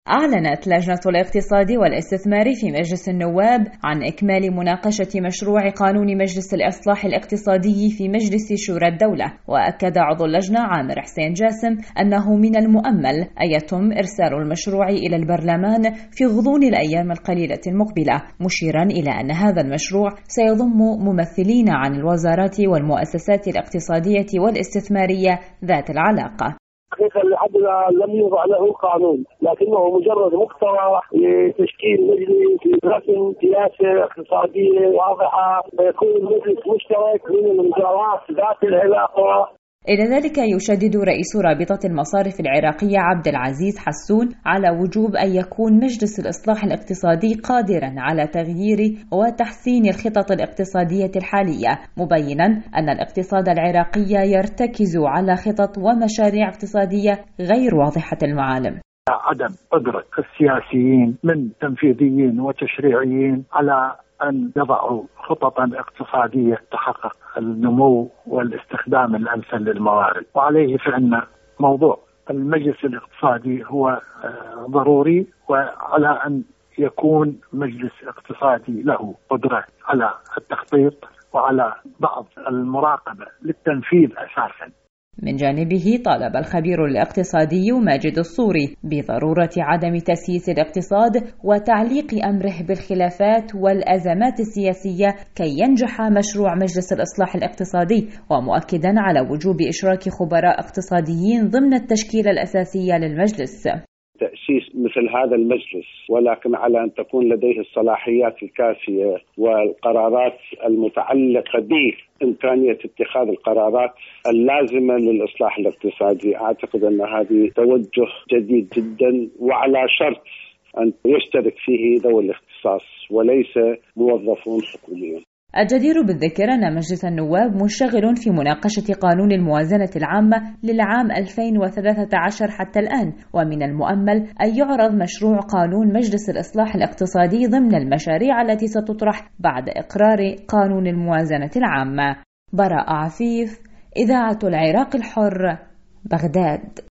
أعلنت لجنة الاقتصاد والاستثمار في مجلس النواب عن إكمال مناقشة مشروع قانون مجلس الإصلاح الاقتصادي في مجلس شورى الدولة. وأكد عضو اللجنة عامر حسين جاسم أنه من المؤمل أن يتم إرسال المشروع إلى البرلمان في غضون الأيام القليلة المقبلة، مشيرا إلى أن هذا المشروع سيضم ممثلين عن الوزارات والمؤسسات الاقتصادية والاستثمارية ذات العلاقة. حقيقة لحد لم يوضع له قانون، لكنه مجرد مقترح لتشكيل مجلس رسم سياسة اقتصادية واضحة، ويكون مجلس مشترك من الوزارات ذات العلاقة. إلى ذلك يشدد رئيس رابطة المصارف العراقية عبد العزيز حسون على وجوب أن يكون مجلس الإصلاح الاقتصادي قادرا على تغيير وتحسين الخطط الاقتصادية الحالية، مبينا أن الاقتصاد العراقي يرتكز على خطط ومشاريع اقتصادية غير واضحة المعالم. عدم قدرة السياسيين من تنفيذيين وتشريعيين على أن يضعوا خططا اقتصادية تحقق النمو والاستخدام الأمثل للموارد، وعليه فإن موضوع المجلس الاقتصادي هو ضروري، وعلى أن يكون مجلس اقتصادي له قدرة على التخطيط وعلى بعض المراقبة للتنفيذ أساسا. من جانبه طالب الخبير الاقتصادي ماجد الصوري بضرورة عدم تسييس الاقتصاد وتعليق أمره بالخلافات والأزمات السياسية كي ينجح مشروع مجلس الإصلاح الاقتصادي، ومؤكدا على وجوب إشراك خبراء اقتصاديين ضمن التشكيلة الأساسية للمجلس. تأسيس مثل هذا المجلس، ولكن على أن تكون لديه الصلاحيات الكافية والقرارات المتعلقة بإمكانية اتخاذ القرارات اللازمة للإصلاح الاقتصادي. أعتقد أن هذه توجه جديد جدا، وعلى شرط أن يشترك فيه ذوي الاختصاص وليس موظفون حكوميون. الجدير بالذكر أن مجلس النواب منشغل في مناقشة قانون الموازنة العامة للعام 2013 حتى الآن، ومن المؤمل أن يعرض مشروع قانون مجلس الإصلاح الاقتصادي ضمن المشاريع التي ستطرح بعد إقرار قانون الموازنة العامة. براء عفيف، إذاعة العراق الحر، بغداد.